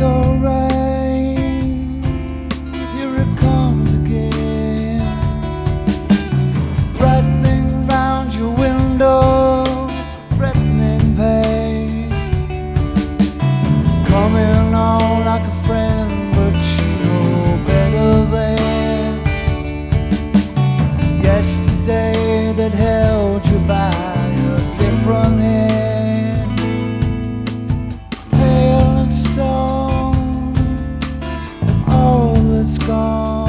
all rain, here it comes again, rattling round your window, threatening pain, coming on like a friend, but you know better than yesterday that held you by a different hand, pale and stone, and all that's gone.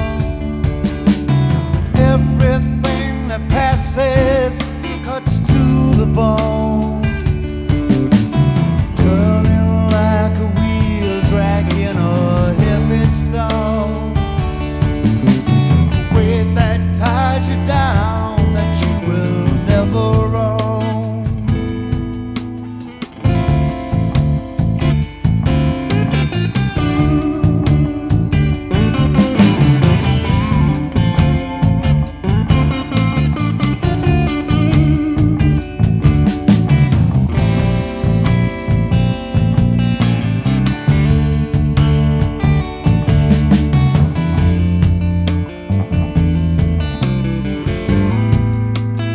Everything that passes cuts to the bone, turning like a wheel dragging a heavy stone, weight that ties you down that you will never own.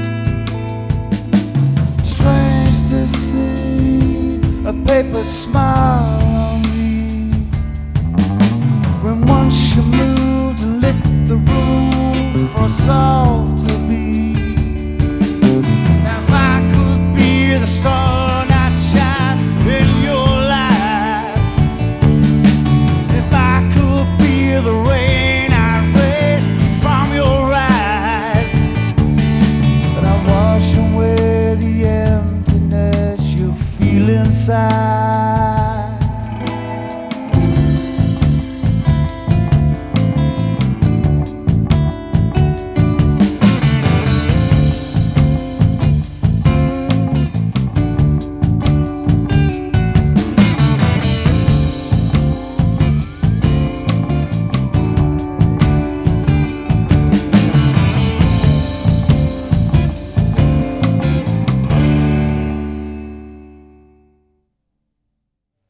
Strange to see a paper smile